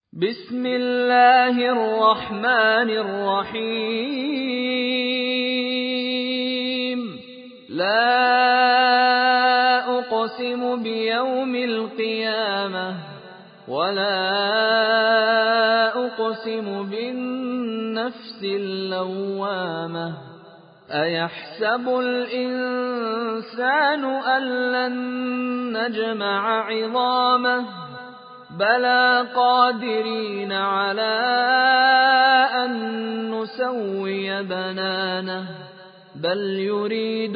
بسم الله الرحمن الرحيم لا أقسم بيوم القيامة ولا أقسم بالنفس اللوامة أيحسب الإنسان أن لن نجمع عظامه بلى قادرين على أن نسوي بنانه بل يريد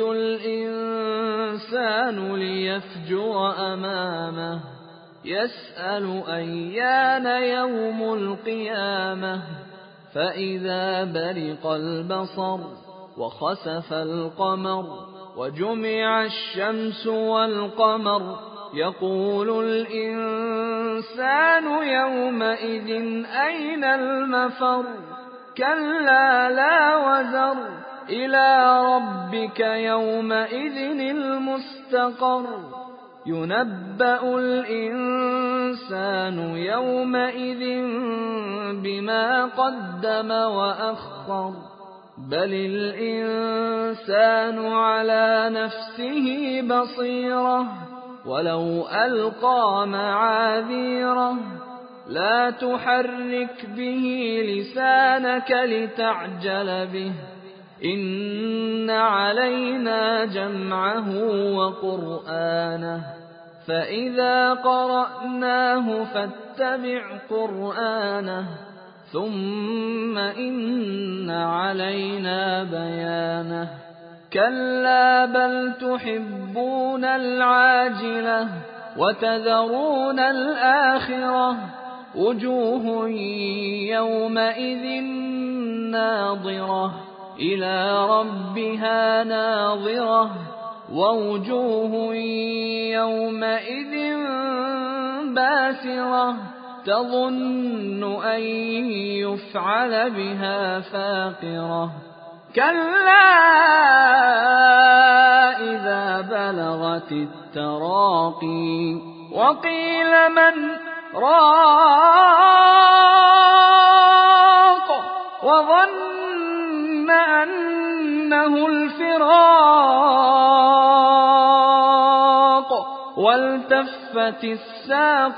الإنسان ليفجر أمامه يسأل أيان يوم القيامة فإذا برق البصر وخسف القمر وجمع الشمس والقمر يقول الإنسان يومئذ أين المفر كلا لا وزر إلى ربك يومئذ المستقر ينبأ الإنسان يومئذ بما قدم وأخر بل الإنسان على نفسه بصيرة ولو ألقى معاذيره لا تحرك به لسانك لتعجل به إن علينا جمعه وقرآنه فإذا قرأناه فاتبع قرآنه ثم إن علينا بيانه كلا بل تحبون العاجلة وتذرون الآخرة وجوه يومئذ ناظرة إلى ربها ناظرة ووجوه يومئذ باسرة تظن أن يفعل بها فاقرة كلا إذا بلغت التراقي وقيل من راق وظن أنه الفراق والتفت الساق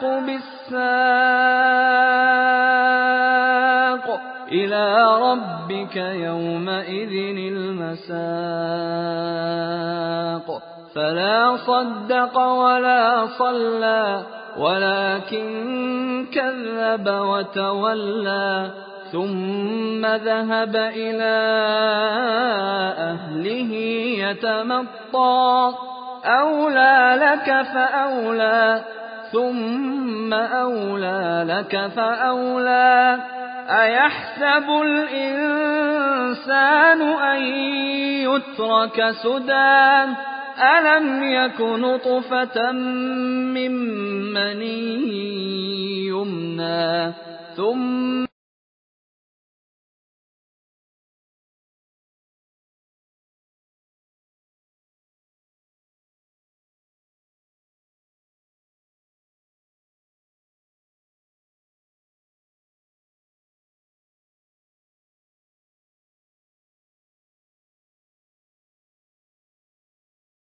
بالساق إلى ربك يومئذ المساق فلا صدق ولا صلى ولكن كذب وتولى ثم ذهب إلى أهله يتمطى أولى لك فأولى ثم أولى لك فأولى أيحسب الإنسان أن يترك سدى ألم يك نطفة من مني يمنى ثم